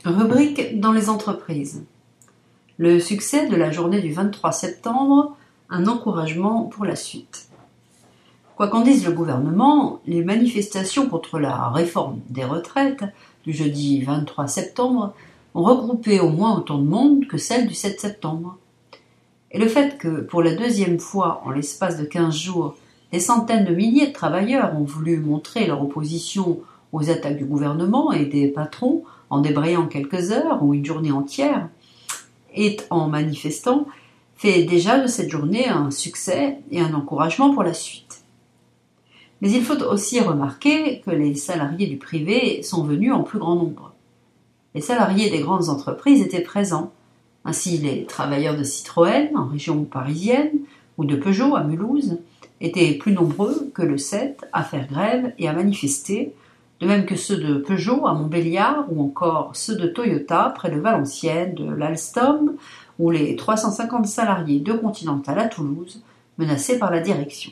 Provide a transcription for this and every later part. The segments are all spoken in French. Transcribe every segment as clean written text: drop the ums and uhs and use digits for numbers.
Rubrique dans les entreprises. Le succès de la journée du 23 septembre, un encouragement pour la suite. Quoi qu'en dise le gouvernement, les manifestations contre la réforme des retraites du jeudi 23 septembre ont regroupé au moins autant de monde que celles du 7 septembre. Et le fait que, pour la deuxième fois en l'espace de 15 jours, des centaines de milliers de travailleurs ont voulu montrer leur opposition aux attaques du gouvernement et des patrons en débrayant quelques heures ou une journée entière, et en manifestant, fait déjà de cette journée un succès et un encouragement pour la suite. Mais il faut aussi remarquer que les salariés du privé sont venus en plus grand nombre. Les salariés des grandes entreprises étaient présents, ainsi les travailleurs de Citroën en région parisienne ou de Peugeot à Mulhouse étaient plus nombreux que le 7 à faire grève et à manifester, de même que ceux de Peugeot à Montbéliard ou encore ceux de Toyota près de Valenciennes, de l'Alstom ou les 350 salariés de Continental à Toulouse menacés par la direction.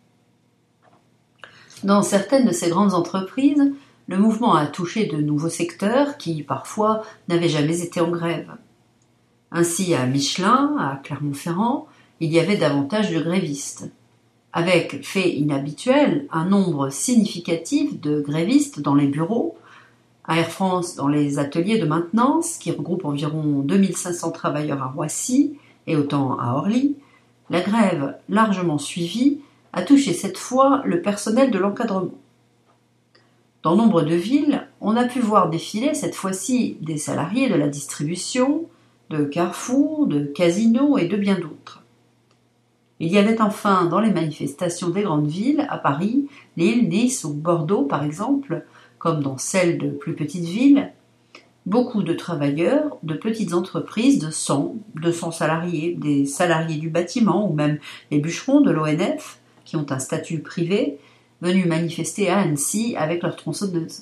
Dans certaines de ces grandes entreprises, le mouvement a touché de nouveaux secteurs qui, parfois, n'avaient jamais été en grève. Ainsi, à Michelin, à Clermont-Ferrand, il y avait davantage de grévistes. Avec, fait inhabituel, un nombre significatif de grévistes dans les bureaux, à Air France dans les ateliers de maintenance, qui regroupent environ 2500 travailleurs à Roissy et autant à Orly, la grève largement suivie a touché cette fois le personnel de l'encadrement. Dans nombre de villes, on a pu voir défiler cette fois-ci des salariés de la distribution, de Carrefour, de Casino et de bien d'autres. Il y avait enfin dans les manifestations des grandes villes, à Paris, Lille, Nice ou Bordeaux par exemple, comme dans celles de plus petites villes, beaucoup de travailleurs de petites entreprises de 100, 200 salariés, des salariés du bâtiment ou même les bûcherons de l'ONF, qui ont un statut privé, venus manifester à Annecy avec leurs tronçonneuses.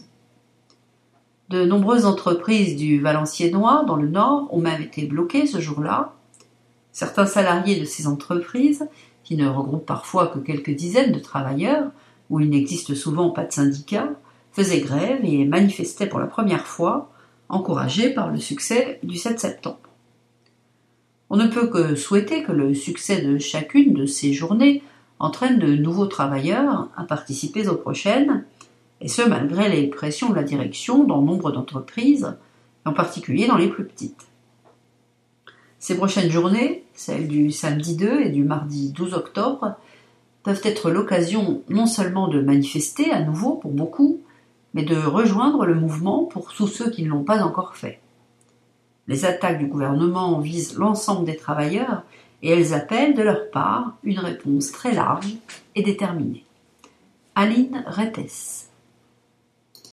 De nombreuses entreprises du Valenciennois, dans le Nord, ont même été bloquées ce jour-là. Certains salariés de ces entreprises, qui ne regroupent parfois que quelques dizaines de travailleurs, où il n'existe souvent pas de syndicats, faisaient grève et manifestaient pour la première fois, encouragés par le succès du 7 septembre. On ne peut que souhaiter que le succès de chacune de ces journées entraîne de nouveaux travailleurs à participer aux prochaines, et ce malgré les pressions de la direction dans nombre d'entreprises, en particulier dans les plus petites. Ces prochaines journées, celles du samedi 2 et du mardi 12 octobre, peuvent être l'occasion non seulement de manifester à nouveau pour beaucoup, mais de rejoindre le mouvement pour tous ceux qui ne l'ont pas encore fait. Les attaques du gouvernement visent l'ensemble des travailleurs et elles appellent de leur part une réponse très large et déterminée. Aline Rettes.